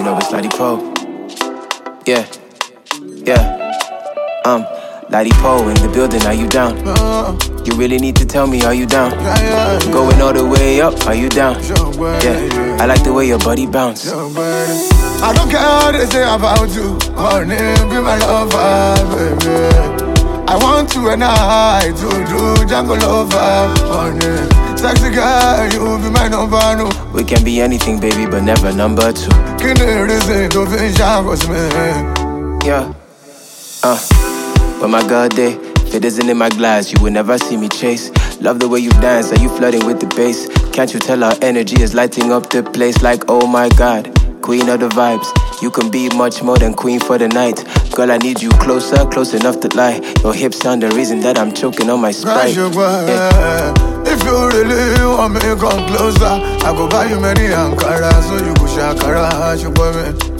You know it's Ladipo. Yeah, yeah. Ladipo in the building, are you down? You really need to tell me, are you down? Going all the way up, are you down? Yeah, I like the way your body bounce. I don't care what they say about you. Honey, be my lover, baby. I want you and I to do jungle lover, honey. Sexy girl, you be my number no. We can be anything, baby, but never number two. Can you reason to finish with me? Yeah. But my God, day, if it isn't in my glass, you will never see me chase. Love the way you dance, are you flirting with the bass? Can't you tell our energy is lighting up the place like, oh my God, queen of the vibes. You can be much more than queen for the night. Girl, I need you closer, close enough to lie. Your hips are the reason that I'm choking on my Sprite. Yeah. If you really want me, come closer. I go buy you many Ankara, so you go shakara, you boy me.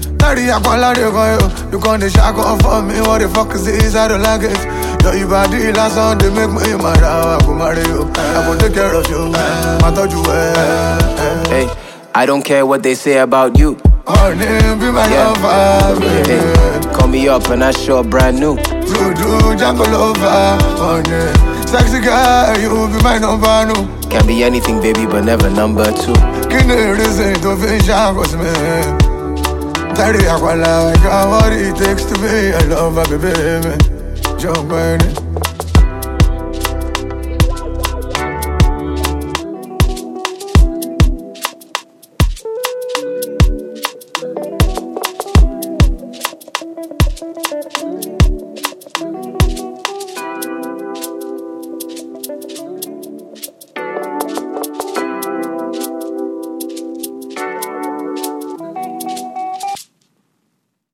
You can't shack off for me. What the fuck is this? I don't like it. Your body last on, they make me mad. I go marry you. I go take care of you. I thought you were. Hey, I don't care what they say about you. Honey, be my lover, baby. Hey, call me up and I show up brand new. Do jungle lover, honey. Sexy girl, you be my number no. Can be anything, baby, but never number two. Can you reason to finish with me? Daddy, I got what it takes to be a lover, baby. Jump on it.